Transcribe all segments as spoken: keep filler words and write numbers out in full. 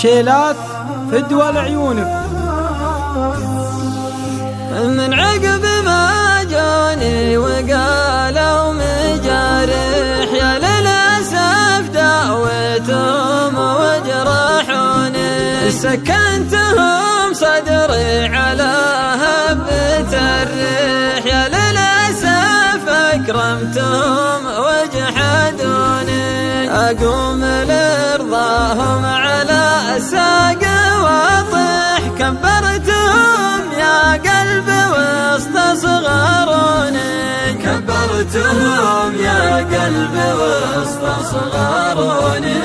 شيلات فدوى لعيونك. من عقب ما جاني وقالوا مجارح، يا للأسف دعوتهم وجرحوني، سكنتهم صدري على هبة الريح، يا للأسف أكرمتهم وجحدوني، أقوم لرضاهم على ساق واطح، كبرتهم يا قلبي واستصغروني، كبرتهم يا قلبي واستصغروني.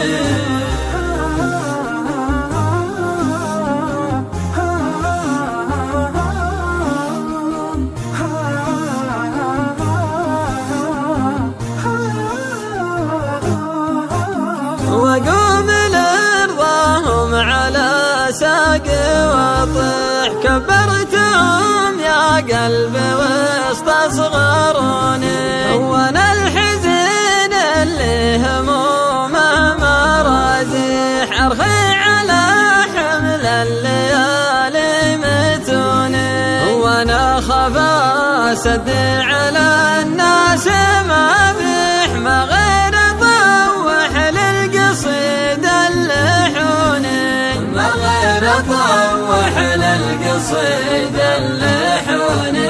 وقوم لرضاهم على ساق واطح، كبرتهم يا قلبي واستصغروني، وانا الحزن اللي همومه ما رازح، ارخي على حمل الليالي متوني، وانا خفا سد على الناس ما بيح، ما غير اطوح للقصيد اللحوني، ما غير اطوح للقصيد اللحوني.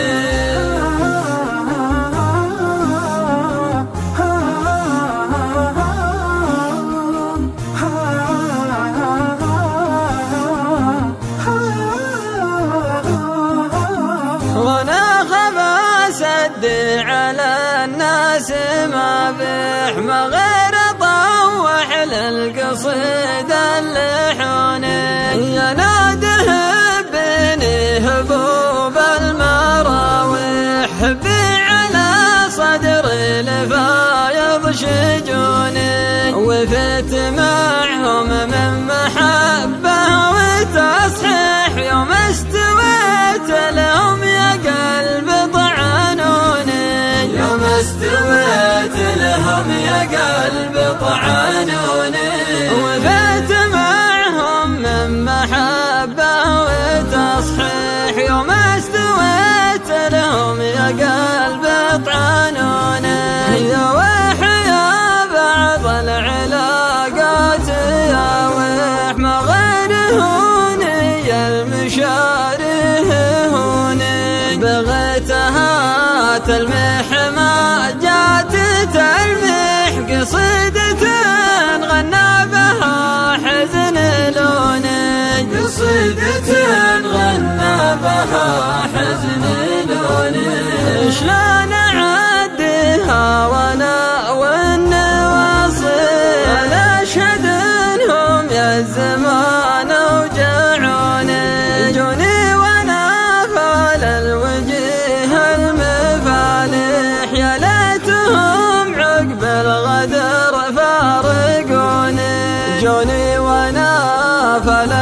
وانا خفا سد على الناس ما بيح، ما غير اطوح للقصيد اللحوني، يا ناده بني هبوب المراويح، حبي على صدري لفايض شجوني، وفت معهم من محبه وتصحيح، يوم استويت لهم يا قلب طعنوني، يوم استويت لهم يا قلب طعنوني، وفت معهم من محبه وتصحيح، يوم استويت لهم يا قلب طعنوني، يا ويح يا بعض العلاقات يا ويح، ما غير هوني يا المشاره هوني، بغيتها تلمح ما جات تلمح، قصيدة غنى بها حزن لوني، قصيدة غنى بها حزن لوني، شلون اعديها وانا والنواصي، انا اشهد انهم يا الزمان اوجعوني، جوني وانا فال الوجه المفالح، يا ليتهم عقب الغدر فارقوني، جوني وانا فال